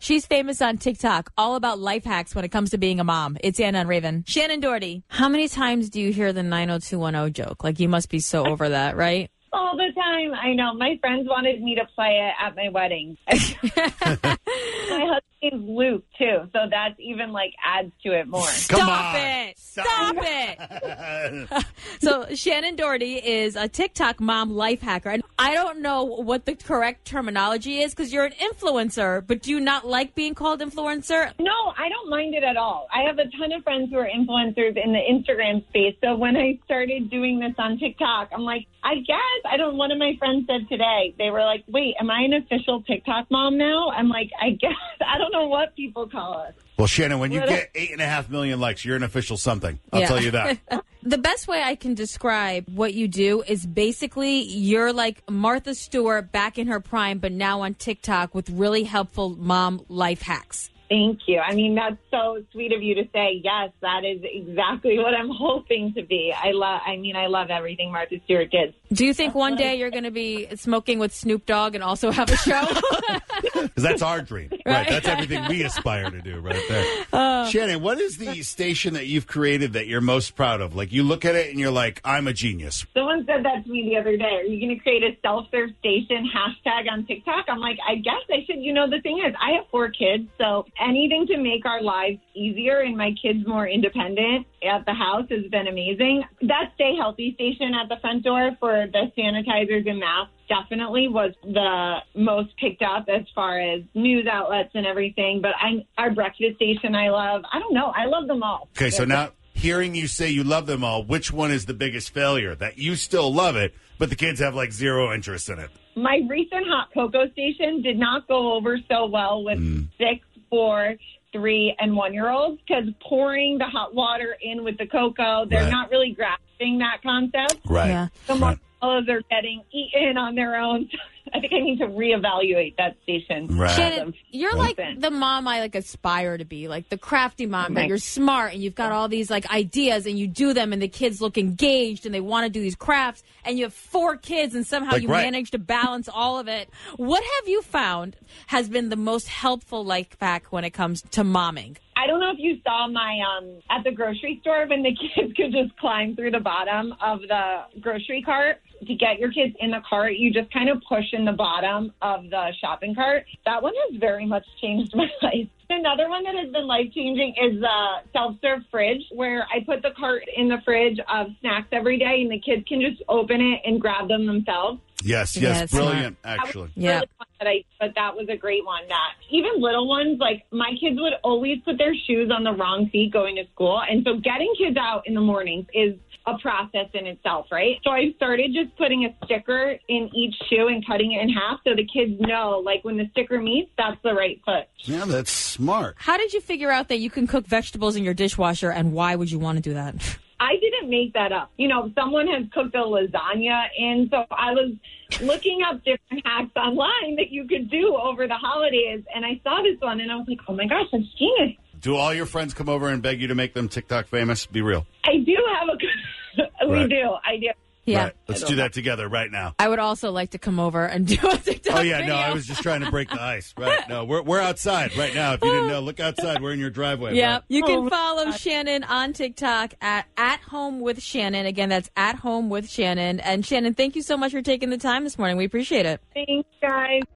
She's famous on TikTok, all about life hacks when it comes to being a mom. It's Anna and Raven. Shannon Doherty, how many times do you hear the 90210 joke? Like, you must be so over that, right? All the time. I know. My friends wanted me to play it at my wedding. My husband is Luke, too. So that's even, adds to it more. Stop it. So Shannon Doherty is a TikTok mom life hacker. And I don't know what the correct terminology is because you're an influencer, but do you not like being called influencer? No, I don't mind it at all. I have a ton of friends who are influencers in the Instagram space. So when I started doing this on TikTok, I'm like, I guess. One of my friends said today, they were like, wait, am I an official TikTok mom now? I'm like, I guess. I don't know what people call us. Well, Shannon, when you get 8.5 million likes, you're an official something. I'll tell you that. The best way I can describe what you do is basically you're like Martha Stewart back in her prime, but now on TikTok with really helpful mom life hacks. Thank you. I mean, that's so sweet of you to say. Yes, that is exactly what I'm hoping to be. I love everything Martha Stewart did. Do you think one day you're going to be smoking with Snoop Dogg and also have a show? Because that's our dream. Right. That's everything we aspire to do right there. Shannon, what is the station that you've created that you're most proud of? Like, you look at it and you're like, I'm a genius. Someone said that to me the other day. Are you going to create a self-serve station hashtag on TikTok? I'm like, I guess I should. The thing is, I have 4 kids, so anything to make our lives easier and my kids more independent at the house has been amazing. That Stay Healthy station at the front door for the sanitizers and masks definitely was the most picked up as far as news outlets and everything. But our breakfast station I love. I don't know. I love them all. Okay, so now hearing you say you love them all, which one is the biggest failure? That you still love it, but the kids have zero interest in it? My recent hot cocoa station did not go over so well with 6, 4, 3, and 1-year-olds because pouring the hot water in with the cocoa, they're not really grasping that concept. Right. Yeah. The marshmallows are getting eaten on their own. I think I need to reevaluate that station. Right. Shannon, you're like the mom I aspire to be, like the crafty mom that you're smart and you've got all these ideas and you do them and the kids look engaged and they want to do these crafts and you have 4 kids and somehow you manage to balance all of it. What have you found has been the most helpful life hack when it comes to momming? I don't know if you saw my at the grocery store when the kids could just climb through the bottom of the grocery cart. To get your kids in the cart, you just kind of push in the bottom of the shopping cart. That one has very much changed my life. Another one that has been life-changing is the self-serve fridge, where I put the cart in the fridge of snacks every day, and the kids can just open it and grab them themselves. Yes, brilliant, actually. But that was a great one. That even little ones, my kids would always put their shoes on the wrong feet going to school. And so getting kids out in the mornings is a process in itself, right? So I started just putting a sticker in each shoe and cutting it in half so the kids know, when the sticker meets, that's the right foot. Yeah, that's smart. How did you figure out that you can cook vegetables in your dishwasher, and why would you want to do that? I didn't make that up. Someone has cooked a lasagna, and so I was looking up different hacks online that you could do over the holidays, and I saw this one, and I was like, oh, my gosh, that's genius. Do all your friends come over and beg you to make them TikTok famous? Be real. I do have we do. I do. Yeah. Right. Let's do that together right now. I would also like to come over and do a TikTok video. No, I was just trying to break the ice. Right. No, we're outside right now. If you didn't know, look outside. We're in your driveway. Yeah. Right? You can follow Shannon on TikTok at Home with Shannon. Again, that's at Home with Shannon. And Shannon, thank you so much for taking the time this morning. We appreciate it. Thanks, guys.